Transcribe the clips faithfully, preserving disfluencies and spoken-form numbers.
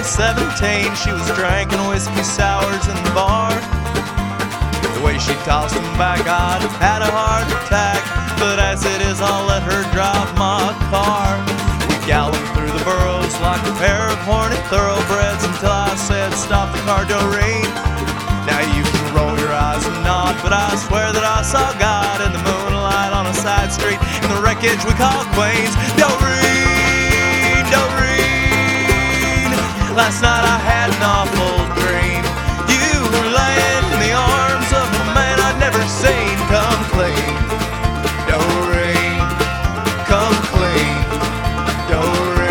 barely seventeen. She was drinking whiskey sours in the bar. The way she tossed them back, I'd have had a heart attack. But as it is, I'll let her drive my car. We galloped through the boroughs like a pair of horny thoroughbreds until I said, stop the car, Doreen. Now you can roll your eyes and nod, but I swear that I saw God in the moonlight on a side street in the wreckage we call Queens. Doreen, Doreen, last night I had an awful dream. You were laying in the arms of a man I'd never seen come clean. Doreen, come clean. Doreen.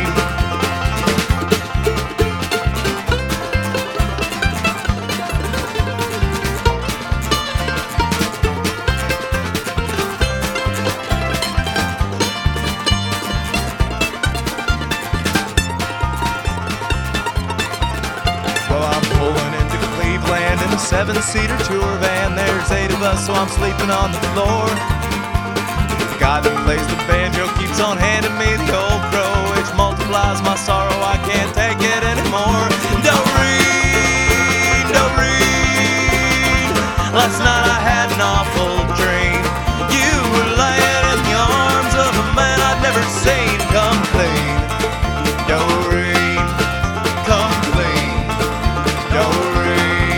Seven-seater tour van, there's eight of us, so I'm sleeping on the floor. The guy that plays the banjo keeps on handing me the old crow, which multiplies my sorrow, I can't take it anymore. Doreen, Doreen, last night I had an awful dream. You were laying in the arms of a man I'd never seen come clean. Doreen, come clean. Doreen.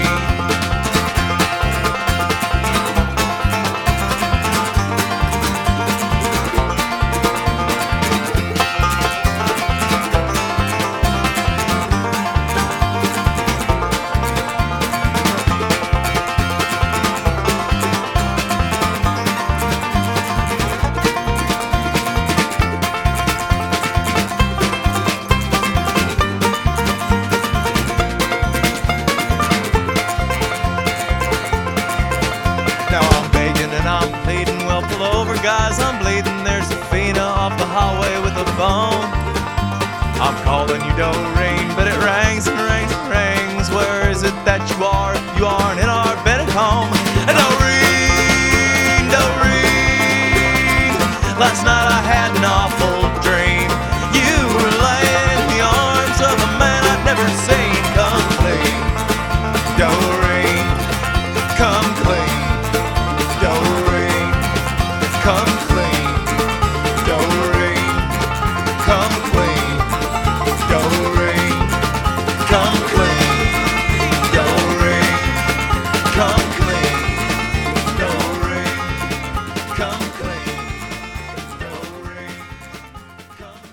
Guys, I'm bleeding, there's a Fina off the highway with a bone. I'm calling you Doreen, but it rings and rings and rings. Where is it that you are? You aren't in our bed at home. Doreen, Doreen, last night I had an awful dream. You were laying in the arms of a man I'd never seen come clean. Doreen, come clean. Doreen, come clean. Doreen, come clean. Doreen, come clean. Doreen, come clean. Doreen, come clean. Doreen, come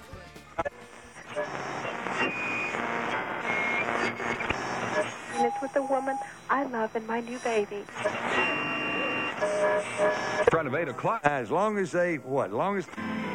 clean. And it's with the woman I love and my new baby. Front of eight o'clock. As long as they, what, long as...